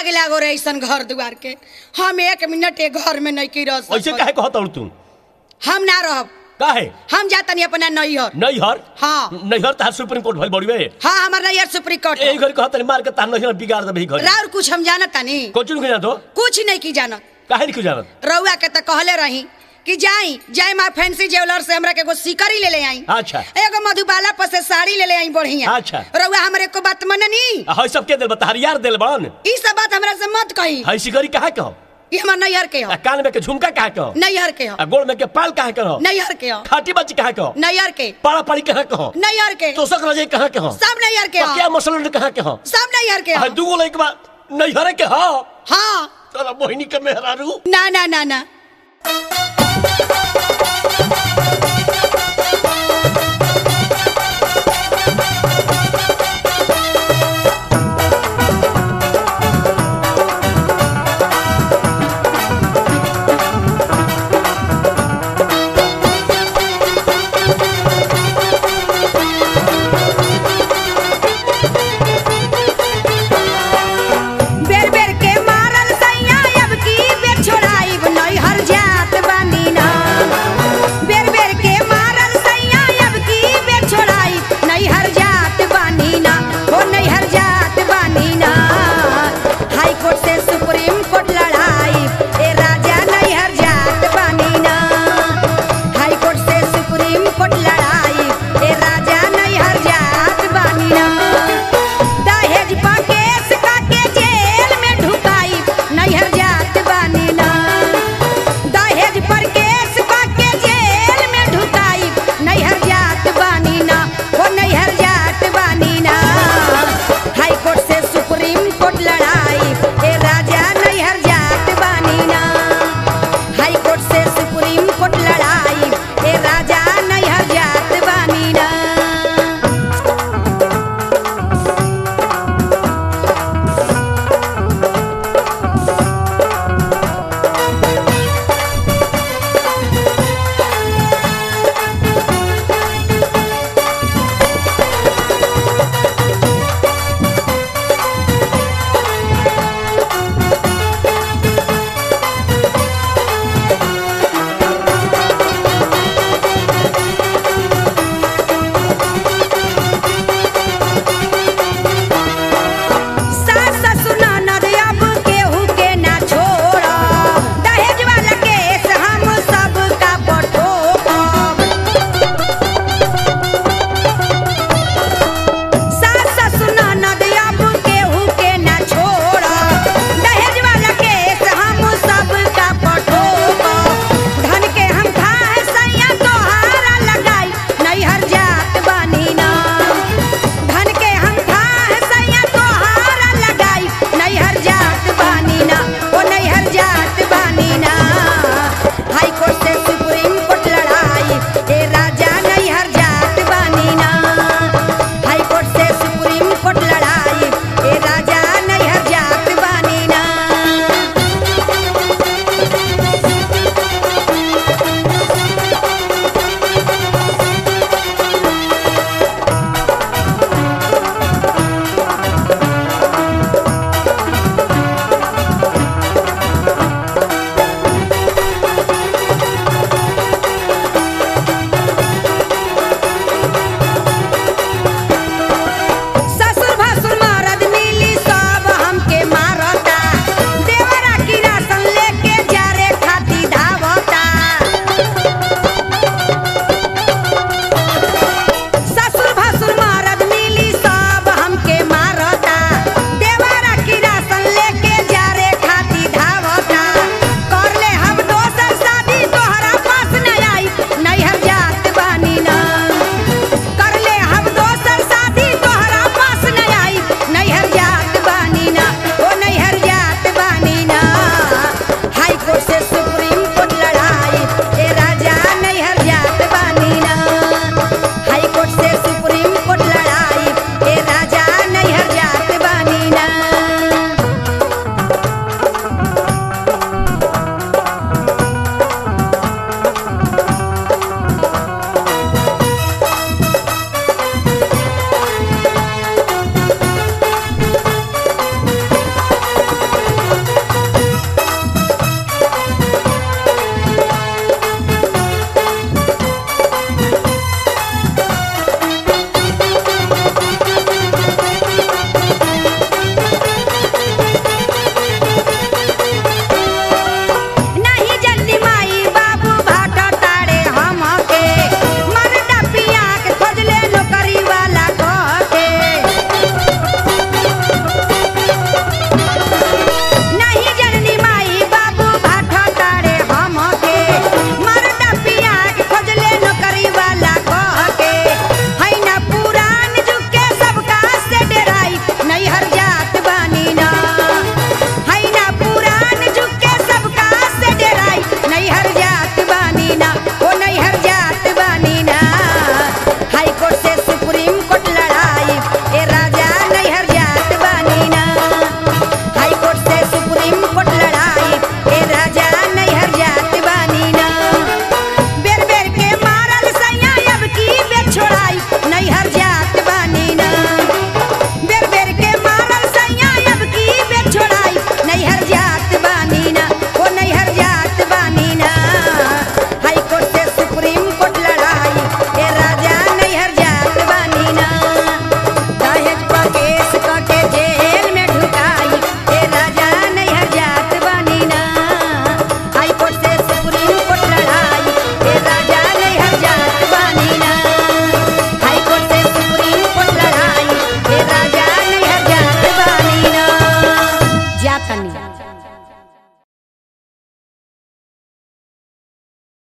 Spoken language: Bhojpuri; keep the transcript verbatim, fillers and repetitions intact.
आग लागो रे ऐसन घर दुआर के हम एक मिनट एक घर में नहीं की रह सकत। ऐसे काहे कहत हूं तू? हम ना रहब। काहे? हम जातनी अपना नैहर। नैहर? हाँ नैहर तार सुप्रीम कोर्ट भइल बड़ी बे। हाँ हमार नैहर सुप्रीम कोर्ट। ए घर कहत मार के तार नैहर बिगाड़ दे घर। राउर कुछ हम जानत नहीं। कुछ नहीं जानत हो? कुछ नहीं की जानत। काहे नहीं जानत? रउआ के त कहले रही कि जाई जय मां फैंसी ज्वेलर से हमरा के एगो सिकरी ले ले आई। अच्छा। एगो मधुबाला पर से साड़ी ले ले आई बढ़िया। अच्छा। रउआ हमरे को बात मननी। हई सब के देल बता यार देल बन। ई सब बात हमरा से मत कही। हई सिकरी काहे कहो? ई हमर नैहर के हो। कान में के झुमका काहे कहो? नैहर के हो। गोड़ में के पाल काहे कहो? नैहर के हो। खाटी बच्ची काहे कहो? नैहर के। पाड़ा पाड़ी काहे कहो? नैहर के। तोसक रजे काहे कहो? सब नैहर के हो। क्या मसलन काहे कहो? सब नैहर के हो। हई दुगो लइक बा नैहर के हो। हां तोरा मोहिनी के मेहरारू। ना ना ना ना